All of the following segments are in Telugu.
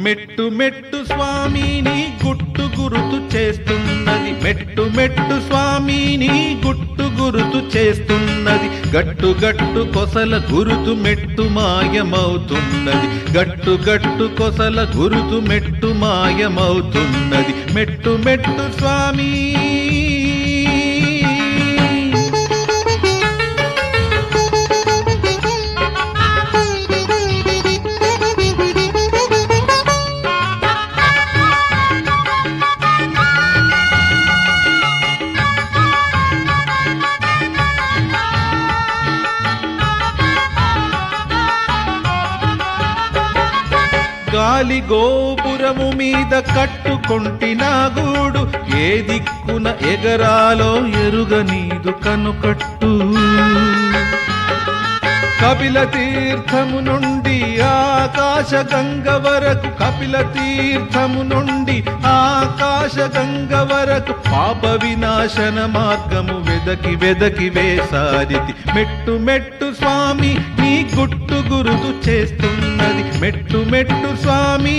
మెట్టు మెట్టు స్వామిని గుట్టు గురుతు చేస్తున్నది, మెట్టు మెట్టు స్వామిని గుట్టు గురుతు చేస్తున్నది. గట్టు గట్టు కొసల గురుతు మెట్టు మాయమవుతున్నది, గట్టు గట్టు కొసల గురుతు మెట్టు మాయమవుతున్నది. మెట్టు మెట్టు స్వామి గాలి గోపురము మీద కట్టుకొంటిన గూడు, ఏ దిక్కున ఎగరాలో ఎరుగనీదు కనుకట్టు. కపిల తీర్థము నుండి ఆకాశ గంగ వరకు, కపిల తీర్థము నుండి ఆకాశ గంగ వరకు పాప వినాశన మార్గము వెదకి వెదకి వేసారితి. మెట్టు మెట్టు స్వామి నీ గుట్టు గురుతు చేస్తున్నది, మెట్టు మెట్టు స్వామి.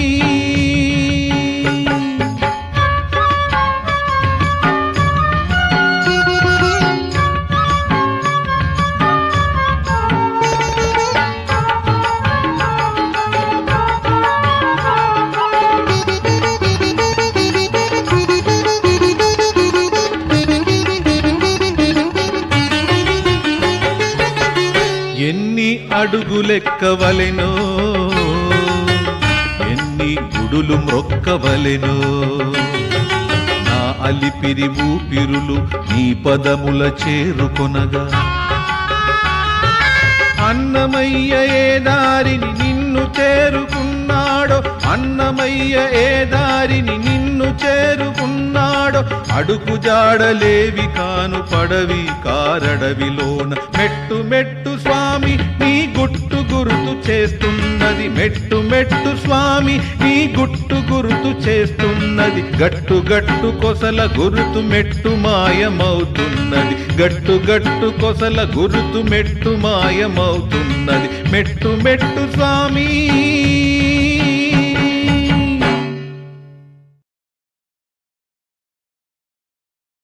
ఎన్ని అడుగులెక్కవలెనో, ఎన్ని గుడులు మ్రొక్కవలెనో, నా అలిపిరి ఊపిరులు నీ పదముల చేరుకొనగా. అన్నమయ్య ఏ దారిని నిన్ను చేరుకున్నాడో, అన్నమయ్య ఏ దారిని నిన్ను చేరుకున్నాడో, అడుగు జాడలేవి కాను పడవి కారడవిలోన. మెట్టు మెట్టు స్వామి నీ గుట్టు గురుతు చేస్తున్నది, మెట్టు మెట్టు స్వామి నీ గుట్టు గురుతు చేస్తున్నది. గట్టు గట్టు కొసల గురుతు మెట్టు మాయమవుతున్నది, గట్టు గట్టు కొసల గురుతు మెట్టు మాయమవుతున్నది. మెట్టు మెట్టు స్వామి.